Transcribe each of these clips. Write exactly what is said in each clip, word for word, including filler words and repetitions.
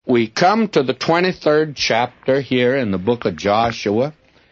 We come to the twenty-third chapter here in the book of Joshua,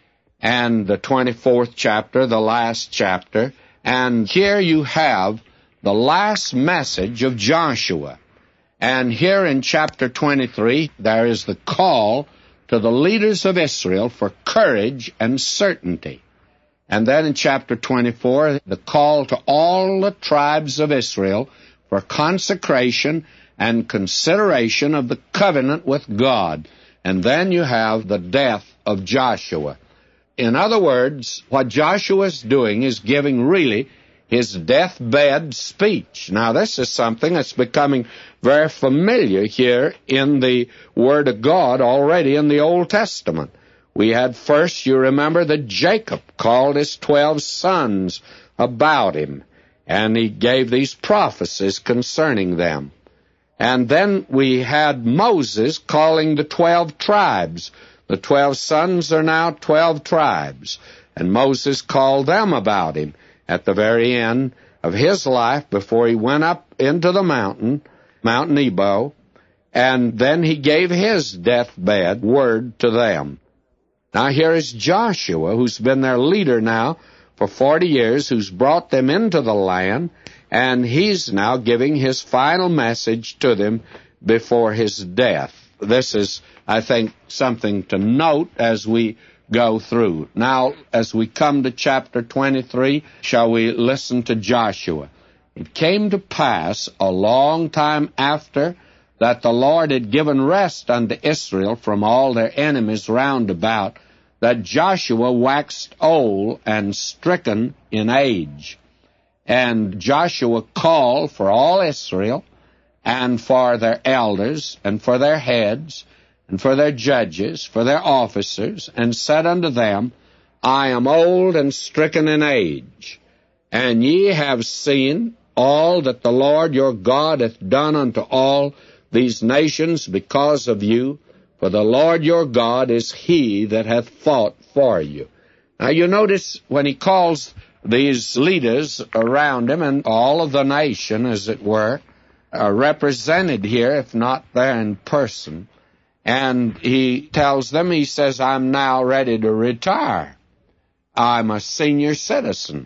and the twenty-fourth chapter, the last chapter, and here you have the last message of Joshua. And here in chapter twenty-three, there is the call to the leaders of Israel for courage and certainty. And then in chapter twenty-four, the call to all the tribes of Israel for consecration and consideration of the covenant with God. And then you have the death of Joshua. In other words, what Joshua is doing is giving really his deathbed speech. Now, this is something that's becoming very familiar here in the Word of God already in the Old Testament. We had first, you remember, that Jacob called his twelve sons about him, and he gave these prophecies concerning them. And then we had Moses calling the twelve tribes. The twelve sons are now twelve tribes, and Moses called them about him at the very end of his life before he went up into the mountain, Mount Nebo, and then he gave his deathbed word to them. Now here is Joshua, who's been their leader now for forty years, who's brought them into the land, and he's now giving his final message to them before his death. This is, I think, something to note as we go through. Now, as we come to chapter twenty-three, shall we listen to Joshua? It came to pass a long time after that the Lord had given rest unto Israel from all their enemies round about, that Joshua waxed old and stricken in age. And Joshua called for all Israel, and for their elders, and for their heads, and for their judges, for their officers, and said unto them, I am old and stricken in age, and ye have seen all that the Lord your God hath done unto all these nations because of you, for the Lord your God is he that hath fought for you. Now you notice when he calls these leaders around him, and all of the nation, as it were, are represented here, if not there in person. And he tells them, he says, I'm now ready to retire. I'm a senior citizen.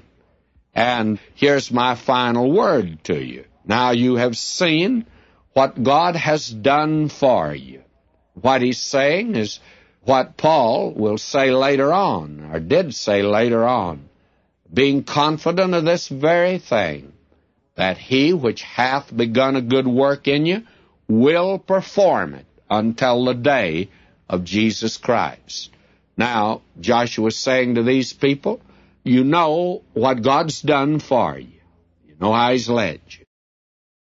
And here's my final word to you. Now you have seen what God has done for you. What he's saying is what Paul will say later on, or did say later on, being confident of this very thing, that he which hath begun a good work in you will perform it until the day of Jesus Christ. Now, Joshua's saying to these people, you know what God's done for you. You know how he's led you.